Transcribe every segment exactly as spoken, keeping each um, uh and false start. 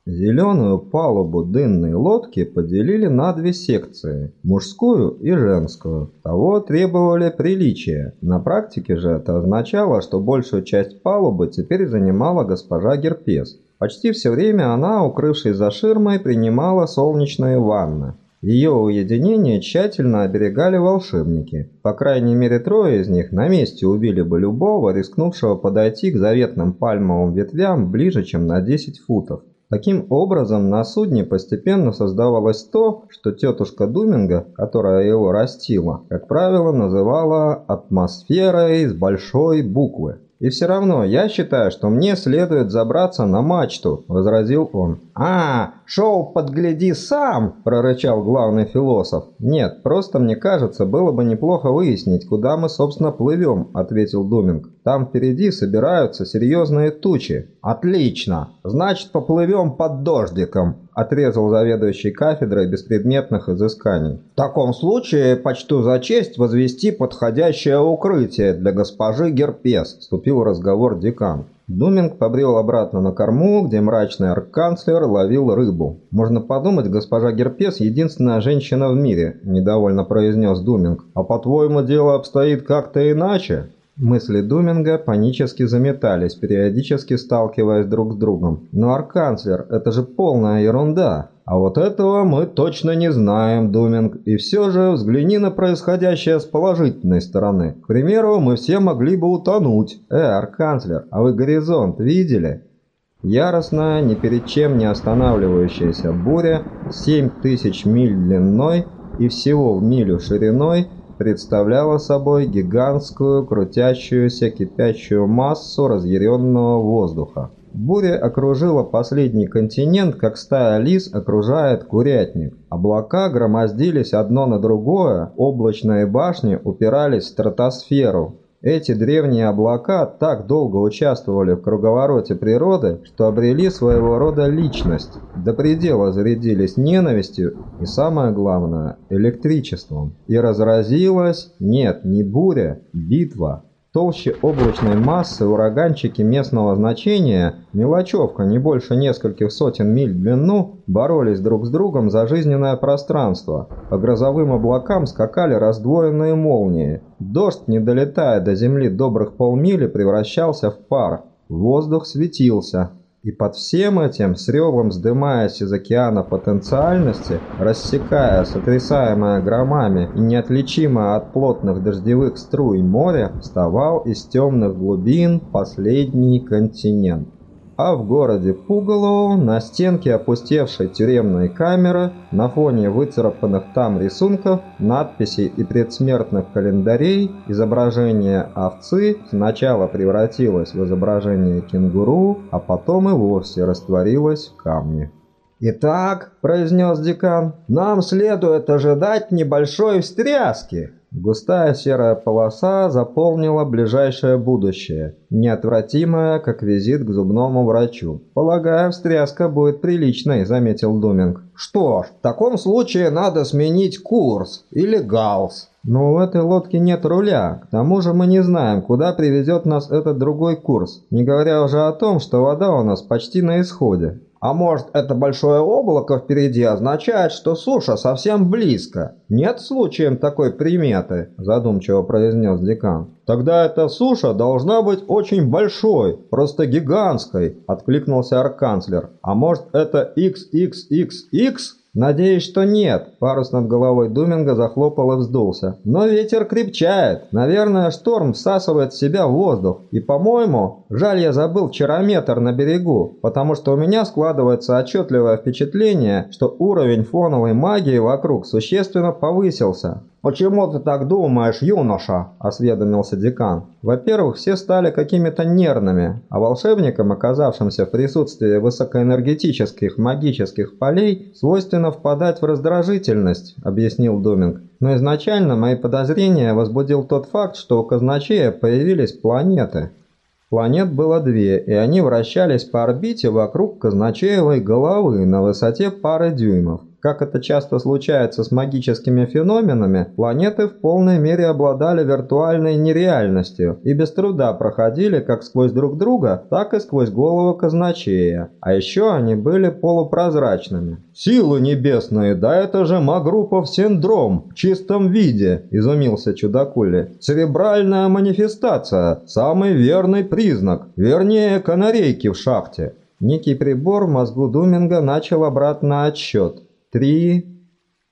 Зеленую палубу дынной лодки поделили на две секции – мужскую и женскую. Того требовали приличия. На практике же это означало, что большую часть палубы теперь занимала госпожа Герпес. Почти все время она, укрывшись за ширмой, принимала солнечные ванны. Ее уединение тщательно оберегали волшебники. По крайней мере, трое из них на месте убили бы любого, рискнувшего подойти к заветным пальмовым ветвям ближе, чем на десять футов. Таким образом, на судне постепенно создавалось то, что тетушка Думинго, которая его растила, как правило, называла «атмосферой с большой буквы». «И все равно я считаю, что мне следует забраться на мачту», – возразил он. «А, шоу «Подгляди сам», – прорычал главный философ. «Нет, просто мне кажется, было бы неплохо выяснить, куда мы, собственно, плывем», – ответил Думинг. «Там впереди собираются серьезные тучи». «Отлично! Значит, поплывем под дождиком», – отрезал заведующий кафедрой беспредметных изысканий. «В таком случае почту за честь возвести подходящее укрытие для госпожи Герпес», – вступил в разговор декан. Думинг побрел обратно на корму, где мрачный арк-канцлер ловил рыбу. «Можно подумать, госпожа Герпес – единственная женщина в мире», – недовольно произнес Думинг. «А по-твоему, дело обстоит как-то иначе?» Мысли Думинга панически заметались, периодически сталкиваясь друг с другом. «Но, арк-канцлер, это же полная ерунда!» «А вот этого мы точно не знаем, Думинг, и все же взгляни на происходящее с положительной стороны. К примеру, мы все могли бы утонуть. Э, арк-канцлер, а вы горизонт видели?» Яростная, ни перед чем не останавливающаяся буря, семь тысяч миль длиной и всего в милю шириной, представляла собой гигантскую, крутящуюся, кипящую массу разъяренного воздуха. Буря окружила последний континент, как стая лис окружает курятник. Облака громоздились одно на другое, облачные башни упирались в стратосферу. Эти древние облака так долго участвовали в круговороте природы, что обрели своего рода личность, до предела зарядились ненавистью и, самое главное, электричеством. И разразилась, нет, не буря, битва. Толще облачной массы ураганчики местного значения, мелочевка не больше нескольких сотен миль в длину, боролись друг с другом за жизненное пространство. По грозовым облакам скакали раздвоенные молнии. Дождь, не долетая до земли добрых полмили, превращался в пар. Воздух светился. И под всем этим, с ревом вздымаясь из океана потенциальности, рассекая сотрясаемое громами и неотличимо от плотных дождевых струй моря, вставал из темных глубин последний континент. А в городе Пугалоу, на стенке опустевшей тюремной камеры, на фоне выцарапанных там рисунков, надписей и предсмертных календарей, изображение овцы сначала превратилось в изображение кенгуру, а потом и вовсе растворилось в камне. «Итак», – произнес декан, – «нам следует ожидать небольшой встряски». Густая серая полоса заполнила ближайшее будущее, неотвратимое, как визит к зубному врачу. «Полагаю, встряска будет приличной», — заметил Думинг. «Что ж, в таком случае надо сменить курс или галс». «Но у этой лодки нет руля. К тому же мы не знаем, куда приведет нас этот другой курс, не говоря уже о том, что вода у нас почти на исходе». «А может, это большое облако впереди означает, что суша совсем близко? Нет случаем такой приметы?» – задумчиво произнес декан. «Тогда эта суша должна быть очень большой, просто гигантской», – откликнулся арк-канцлер. «А может, это икс икс икс икс?» «Надеюсь, что нет», – парус над головой Думинга захлопал и вздулся. «Но ветер крепчает. Наверное, шторм всасывает в себя воздух. И, по-моему, жаль, я забыл чарометр на берегу, потому что у меня складывается отчетливое впечатление, что уровень фоновой магии вокруг существенно повысился». «Почему ты так думаешь, юноша?» – осведомился декан. «Во-первых, все стали какими-то нервными, а волшебникам, оказавшимся в присутствии высокоэнергетических магических полей, свойственно впадать в раздражительность», – объяснил Думинг. «Но изначально мои подозрения возбудил тот факт, что у казначея появились планеты». Планет было две, и они вращались по орбите вокруг казначеевой головы на высоте пары дюймов. Как это часто случается с магическими феноменами, планеты в полной мере обладали виртуальной нереальностью и без труда проходили как сквозь друг друга, так и сквозь голову казначея. А еще они были полупрозрачными. «Силы небесные, да это же Магруппов синдром в чистом виде!» – изумился чудакули. «Церебральная манифестация – самый верный признак, вернее канарейки в шахте». Некий прибор в мозгу Думинга начал обратный отсчет. Три,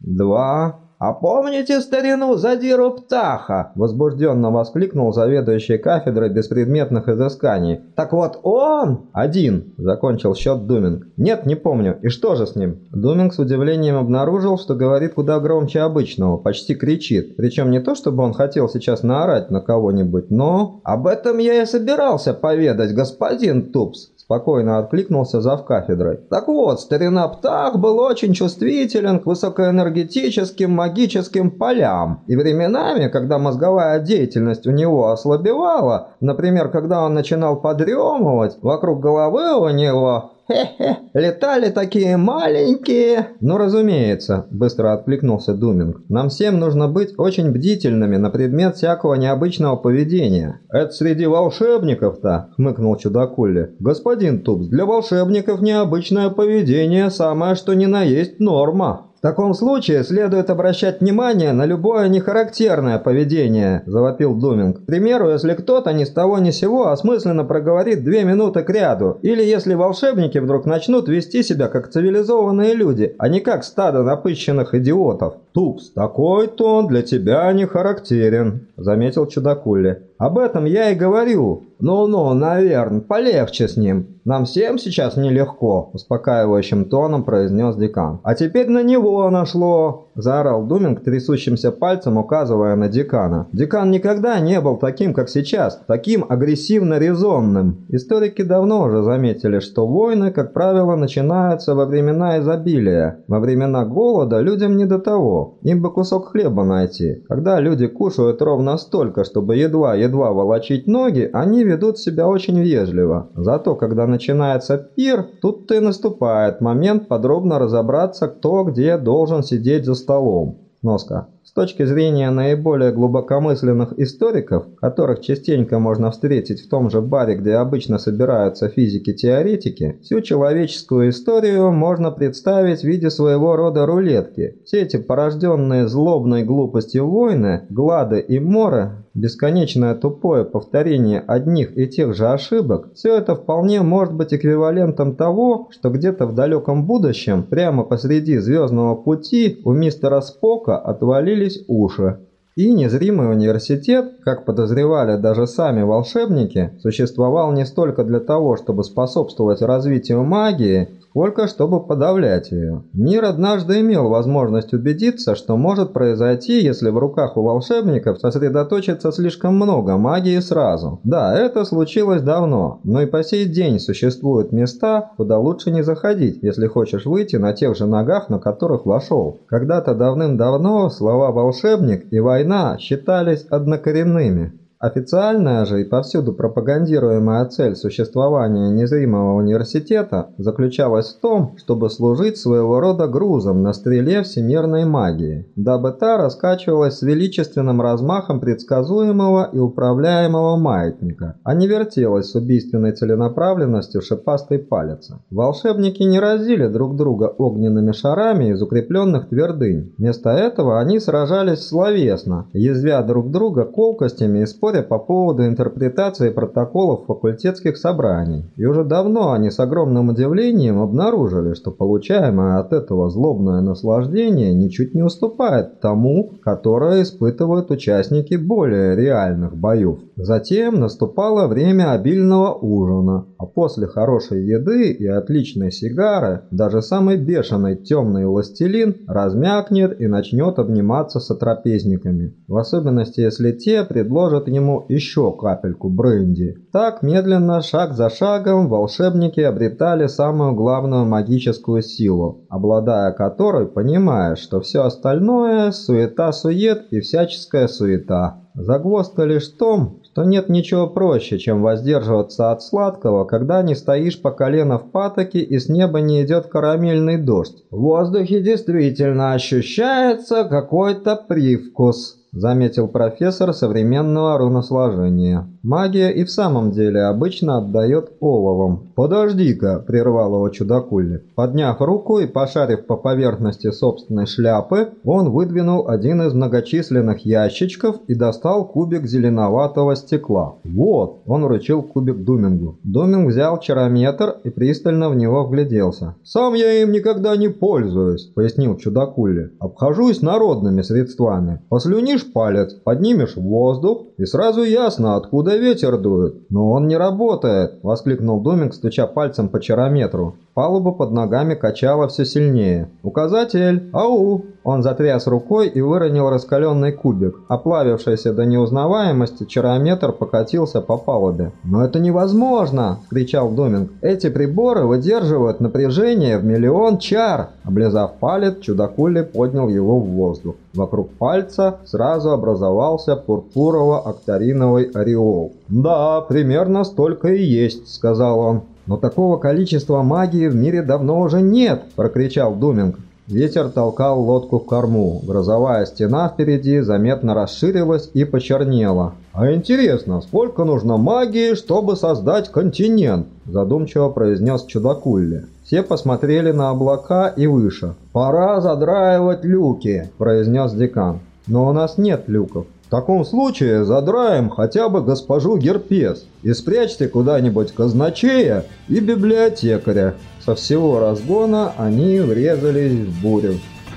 два... «А помните старину Задиру Птаха?» – возбужденно воскликнул заведующий кафедрой беспредметных изысканий. «Так вот он...» «Один», – закончил счет Думинг. «Нет, не помню. И что же с ним?» Думинг с удивлением обнаружил, что говорит куда громче обычного, почти кричит. Причем не то, чтобы он хотел сейчас наорать на кого-нибудь, но... «Об этом я и собирался поведать, господин Тупс», – спокойно откликнулся завкафедрой. «Так вот, старина Птах был очень чувствителен к высокоэнергетическим магическим полям, и временами, когда мозговая деятельность у него ослабевала, например, когда он начинал подремывать, вокруг головы у него... Хе-хе, летали такие маленькие...» «Ну, разумеется», – быстро откликнулся Думинг. «Нам всем нужно быть очень бдительными на предмет всякого необычного поведения». «Это среди волшебников-то», – хмыкнул чудакули. «Господин Тупс, для волшебников необычное поведение самое что ни на есть норма». «В таком случае следует обращать внимание на любое нехарактерное поведение», – завопил Думинг. «К примеру, если кто-то ни с того ни сего осмысленно проговорит две минуты кряду, или если волшебники вдруг начнут вести себя как цивилизованные люди, а не как стадо напыщенных идиотов». «Тупс, такой тон для тебя не характерен», – заметил чудакули. «Об этом я и говорю». «Ну-ну, наверное, полегче с ним. Нам всем сейчас нелегко», – успокаивающим тоном произнес декан. «А теперь на него нашло», – заорал Думинг трясущимся пальцем, указывая на декана. «Декан никогда не был таким, как сейчас, таким агрессивно-резонным». Историки давно уже заметили, что войны, как правило, начинаются во времена изобилия. Во времена голода людям не до того. Им бы кусок хлеба найти. Когда люди кушают ровно столько, чтобы едва-едва волочить ноги, они ведут себя очень вежливо. Зато, когда начинается пир, тут-то и наступает момент подробно разобраться, кто где должен сидеть за столом. Сноска. С точки зрения наиболее глубокомысленных историков, которых частенько можно встретить в том же баре, где обычно собираются физики-теоретики, всю человеческую историю можно представить в виде своего рода рулетки. Все эти порожденные злобной глупостью войны, глады и моры, бесконечное тупое повторение одних и тех же ошибок, все это вполне может быть эквивалентом того, что где-то в далеком будущем, прямо посреди звездного пути, у мистера Спока отвалились уши. И незримый университет, как подозревали даже сами волшебники, существовал не столько для того, чтобы способствовать развитию магии, сколько чтобы подавлять ее. Мир однажды имел возможность убедиться, что может произойти, если в руках у волшебников сосредоточится слишком много магии сразу. Да, это случилось давно, но и по сей день существуют места, куда лучше не заходить, если хочешь выйти на тех же ногах, на которых вошел. Когда-то давным-давно слова «волшебник» и «война» считались однокоренными. Официальная же и повсюду пропагандируемая цель существования незримого университета заключалась в том, чтобы служить своего рода грузом на стреле всемирной магии, дабы та раскачивалась с величественным размахом предсказуемого и управляемого маятника, а не вертелась с убийственной целенаправленностью шипастой палицы. Волшебники не разили друг друга огненными шарами из укрепленных твердынь. Вместо этого они сражались словесно, язвя друг друга колкостями и споря по поводу интерпретации протоколов факультетских собраний. И уже давно они с огромным удивлением обнаружили, что получаемое от этого злобное наслаждение ничуть не уступает тому, которое испытывают участники более реальных боев. Затем наступало время обильного ужина, а после хорошей еды и отличной сигары даже самый бешеный темный властелин размякнет и начнет обниматься с сотрапезниками, в особенности если те предложат ему еще капельку бренди. Так, медленно, шаг за шагом, волшебники обретали самую главную магическую силу, обладая которой понимаешь, что все остальное – суета-сует и всяческая суета. Загвоздка лишь в том, что нет ничего проще, чем воздерживаться от сладкого, когда не стоишь по колено в патоке и с неба не идет карамельный дождь. В воздухе действительно ощущается какой-то привкус, заметил профессор современного руносложения. Магия и в самом деле обычно отдает оловом. «Подожди-ка», – прервал его чудакулли. Подняв руку и пошарив по поверхности собственной шляпы, он выдвинул один из многочисленных ящичков и достал кубик зеленоватого стекла. «Вот», – он вручил кубик Думингу. Думинг взял чарометр и пристально в него вгляделся. «Сам я им никогда не пользуюсь», – пояснил чудакулли. «Обхожусь народными средствами. Послюнишь палец, поднимешь в воздух, и сразу ясно, откуда ветер дует». «Но он не работает!» – воскликнул Думинг, стуча пальцем по чарометру. Палуба под ногами качала все сильнее. «Указатель! Ау!» Он затряс рукой и выронил раскаленный кубик. Оплавившийся до неузнаваемости чарометр покатился по палубе. «Но это невозможно!» – кричал Думинг. «Эти приборы выдерживают напряжение в миллион чар!» Облизав палец, чудакулли поднял его в воздух. Вокруг пальца сразу образовался пурпурово-акториновый ореол. «Да, примерно столько и есть», – сказал он. «Но такого количества магии в мире давно уже нет!» – прокричал Думинг. Ветер толкал лодку в корму. Грозовая стена впереди заметно расширилась и почернела. «А интересно, сколько нужно магии, чтобы создать континент?» – задумчиво произнес чудакулли. Все посмотрели на облака и выше. «Пора задраивать люки», – произнес декан. «Но у нас нет люков». «В таком случае задраем хотя бы госпожу Герпес и спрячьте куда-нибудь казначея и библиотекаря». Со всего разгона они врезались в бурю.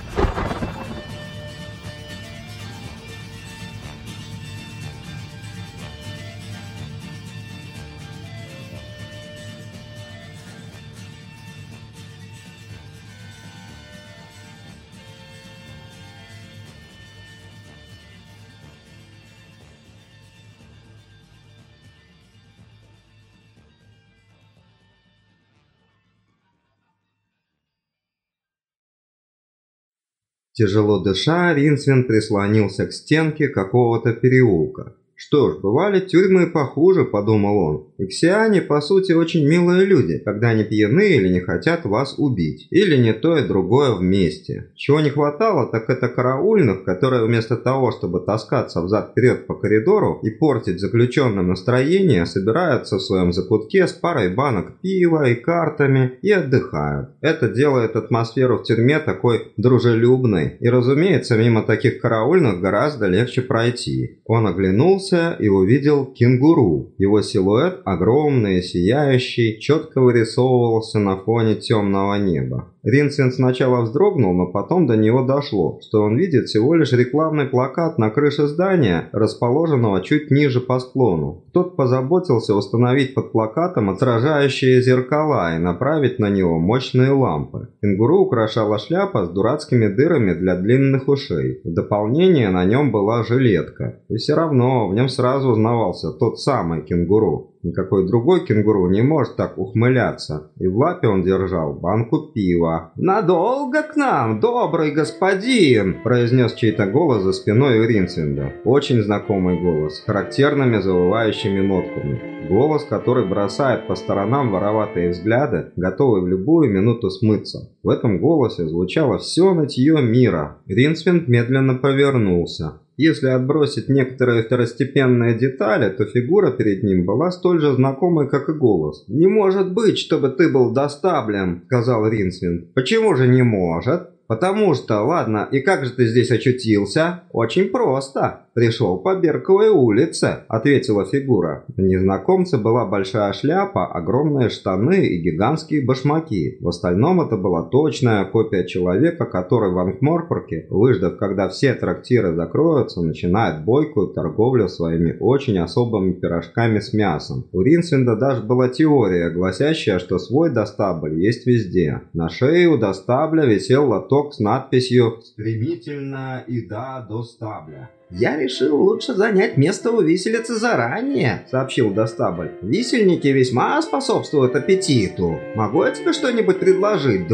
Тяжело дыша, Ринсвинд прислонился к стенке какого-то переулка. «Что ж, бывали тюрьмы и похуже», – подумал он. «Иксиане, по сути, очень милые люди, когда они пьяны или не хотят вас убить. Или не то и другое вместе. Чего не хватало, так это караульных, которые вместо того, чтобы таскаться взад-вперед по коридору и портить заключенным настроение, собираются в своем закутке с парой банок пива и картами и отдыхают. Это делает атмосферу в тюрьме такой дружелюбной. И, разумеется, мимо таких караульных гораздо легче пройти». Он оглянулся и увидел кенгуру. Его силуэт, огромный и сияющий, четко вырисовывался на фоне темного неба. Ринсвинд сначала вздрогнул, но потом до него дошло, что он видит всего лишь рекламный плакат на крыше здания, расположенного чуть ниже по склону. Кто-то позаботился установить под плакатом отражающие зеркала и направить на него мощные лампы. Кенгуру украшала шляпа с дурацкими дырами для длинных ушей. В дополнение на нем была жилетка. И все равно в нем сразу узнавался тот самый кенгуру. Никакой другой кенгуру не может так ухмыляться. И в лапе он держал банку пива. «Надолго к нам, добрый господин!» – произнес чей-то голос за спиной у Ринсвинда. Очень знакомый голос, с характерными завывающими нотками. Голос, который бросает по сторонам вороватые взгляды, готовый в любую минуту смыться. В этом голосе звучало все нытье мира. Ринсвинд медленно повернулся. Если отбросить некоторые второстепенные детали, то фигура перед ним была столь же знакомой, как и голос. «Не может быть, чтобы ты был достаблем», — сказал Ринсвинд. «Почему же не может?» «Потому что, ладно, и как же ты здесь очутился?» «Очень просто. Пришел по Берковой улице», — ответила фигура. У незнакомца была большая шляпа, огромные штаны и гигантские башмаки. В остальном это была точная копия человека, который в Анкморпорке, выждав, когда все трактиры закроются, начинает бойкую торговлю своими очень особыми пирожками с мясом. У Ринсвинда даже была теория, гласящая, что свой достабль есть везде. На шее у достабля висел лоток с надписью «Стремительная еда до стабля». «Я решил лучше занять место у виселицы заранее», — сообщил достабль. «Висельники весьма способствуют аппетиту. Могу я тебе что-нибудь предложить, друг?»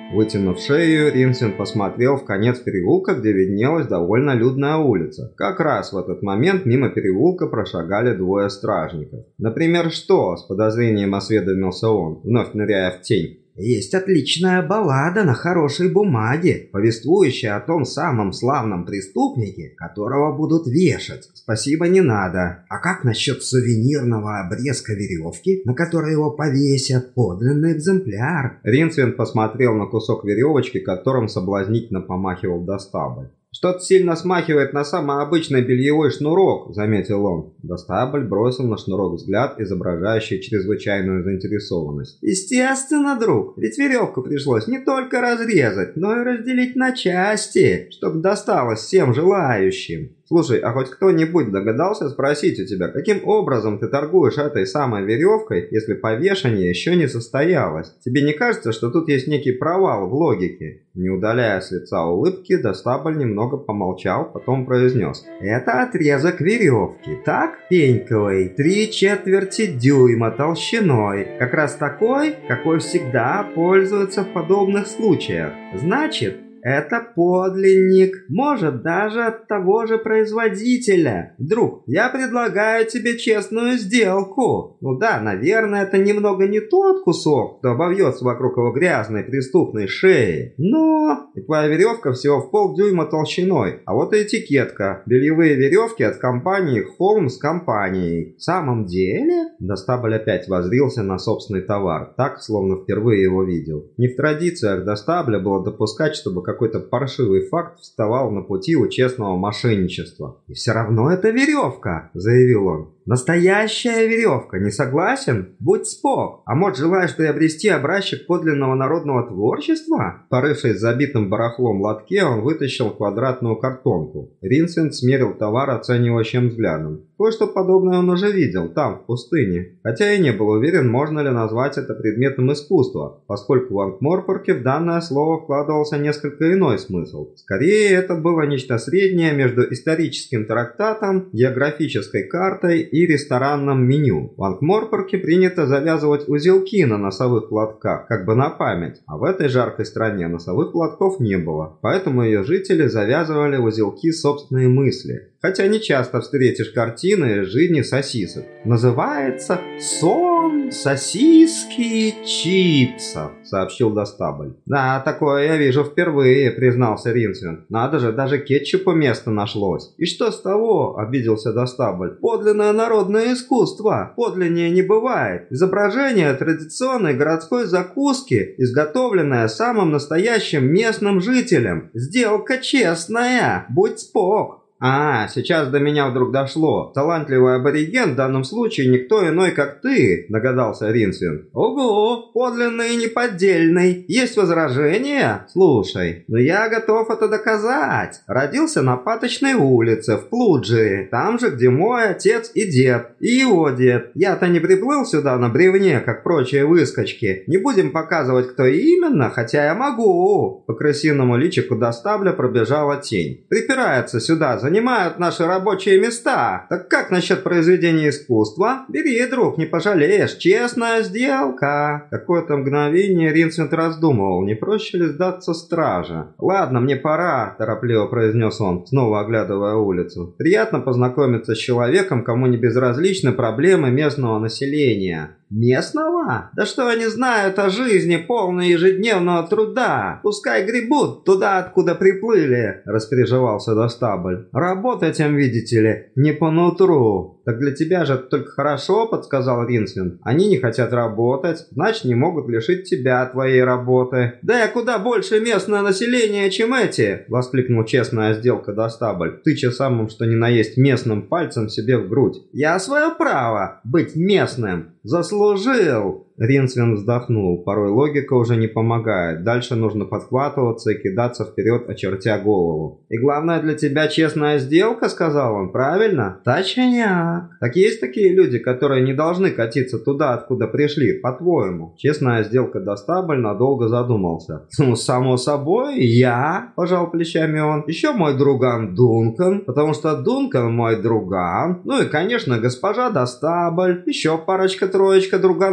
Вытянув шею, Ринсвинд посмотрел в конец переулка, где виднелась довольно людная улица. Как раз в этот момент мимо переулка прошагали двое стражников. «Например, что?» – с подозрением осведомился он, вновь ныряя в тень. «Есть отличная баллада на хорошей бумаге, повествующая о том самом славном преступнике, которого будут вешать. Спасибо, не надо. А как насчет сувенирного обрезка веревки, на которой его повесят? Подлинный экземпляр». Ринсвинд посмотрел на кусок веревочки, которым соблазнительно помахивал Достабль. «Что-то сильно смахивает на самый обычный бельевой шнурок», — заметил он. Достабль бросил на шнурок взгляд, изображающий чрезвычайную заинтересованность. «Естественно, друг, ведь веревку пришлось не только разрезать, но и разделить на части, чтобы досталось всем желающим». «Слушай, а хоть кто-нибудь догадался спросить у тебя, каким образом ты торгуешь этой самой веревкой, если повешение еще не состоялось? Тебе не кажется, что тут есть некий провал в логике?» Не удаляя с лица улыбки, Достабль немного помолчал, потом произнес. «Это отрезок веревки, так, пеньковый, три четверти дюйма толщиной, как раз такой, какой всегда пользуются в подобных случаях. Значит, это подлинник, может, даже от того же производителя. Друг, я предлагаю тебе честную сделку. Ну да, наверное, это немного не тот кусок, кто обовьется вокруг его грязной преступной шеи. Но и твоя веревка всего в полдюйма толщиной. А вот и этикетка. Бельевые веревки от компании Холмс компанией. В самом деле? Достабль опять воззрился на собственный товар, так, словно впервые его видел. Не в традициях Достабля было допускать, чтобы какой-то паршивый факт вставал на пути у честного мошенничества. «И все равно это веревка», — заявил он. «Настоящая веревка, не согласен? Будь спок. А может, желаешь приобрести образчик подлинного народного творчества?» Порывшись в забитым барахлом лотке, он вытащил квадратную картонку. Ринсвинд смерил товар оценивающим взглядом. Кое-что подобное он уже видел, там, в пустыне. Хотя и не был уверен, можно ли назвать это предметом искусства, поскольку в Анкморпорке в данное слово вкладывался несколько иной смысл. Скорее, это было нечто среднее между историческим трактатом, географической картой и ресторанным меню. В Анкморпорке принято завязывать узелки на носовых платках, как бы на память, а в этой жаркой стране носовых платков не было, поэтому ее жители завязывали в узелки собственные мысли. Хотя не часто встретишь картины жизни сосисок. «Называется «Сон, сосиски и чипсов», — сообщил Достабль. «Да, такое я вижу впервые», — признался Ринсвинд. «Надо же, даже кетчупу место нашлось». «И что с того?» — обиделся Достабль. «Подлинное народное искусство. Подлиннее не бывает. Изображение традиционной городской закуски, изготовленное самым настоящим местным жителем. Сделка честная. Будь спок». «А, сейчас до меня вдруг дошло. Талантливый абориген в данном случае никто иной, как ты», — догадался Ринсвинд. «Ого, подлинный и неподдельный. Есть возражения? Слушай, но я готов это доказать. Родился на Паточной улице, в Плуджии, там же, где мой отец и дед, и его дед. Я-то не приплыл сюда на бревне, как прочие выскочки. Не будем показывать, кто именно, хотя я могу». По крысиному личику Достабля пробежала тень. «Припирается сюда, за занимают наши рабочие места. Так как насчет произведения искусства? Бери, друг, не пожалеешь. Честная сделка». Какое-то мгновение Ринсвинд раздумывал, не проще ли сдаться страже. «Ладно, мне пора», – торопливо произнес он, снова оглядывая улицу. «Приятно познакомиться с человеком, кому не безразличны проблемы местного населения». «Местного? Да что они знают о жизни, полной ежедневного труда? Пускай гребут туда, откуда приплыли», – распереживался Достабль. «Работать им, видите ли, не по нутру». «Так для тебя же это только хорошо», – подсказал Ринсвинд. «Они не хотят работать, значит, не могут лишить тебя твоей работы». «Да я куда больше местное население, чем эти!» – воскликнул честная сделка Достабль, тыча самым что ни на есть местным пальцем себе в грудь. «Я свое право быть местным заслужил!» Ринсвинд вздохнул. Порой логика уже не помогает. Дальше нужно подхватываться и кидаться вперед, очертя голову. «И главное для тебя честная сделка», — сказал он, — «правильно?» «Точняк». «Так есть такие люди, которые не должны катиться туда, откуда пришли, по-твоему?» Честная сделка Достабль надолго задумался. «Ну, само собой, я», — пожал плечами он. «Еще мой друган Дункан, потому что Дункан мой друган. Ну и, конечно, госпожа Достабль, еще парочка-троечка друганов.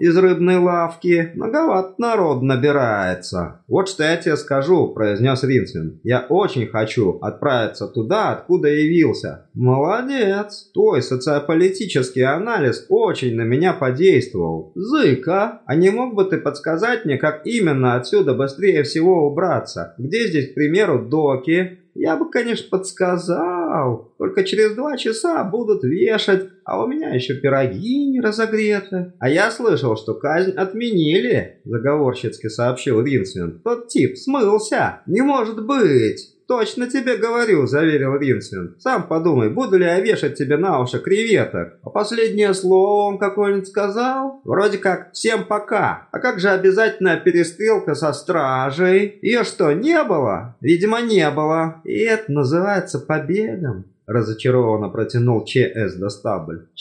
из рыбной лавки. Многовато народ набирается. Вот что я тебе скажу, произнес Ринсвинд. Я очень хочу отправиться туда, откуда явился. Молодец. Твой социополитический анализ очень на меня подействовал. Зыка, а не мог бы ты подсказать мне, как именно отсюда быстрее всего убраться? Где здесь, к примеру, доки? Я бы, конечно, подсказал. Только через два часа будут вешать, а у меня еще пироги не разогреты. А я слышал, что казнь отменили, заговорщицки сообщил Ринсвинд. Тот тип смылся. Не может быть. «Точно тебе говорю», – заверил Ринсвинд. «Сам подумай, буду ли я вешать тебе на уши креветок? А последнее слово он какое-нибудь сказал? Вроде как «всем пока». А как же обязательная перестрелка со стражей? Ее что, не было? Видимо, не было. И это называется побегом», – разочарованно протянул ЧС Достабль.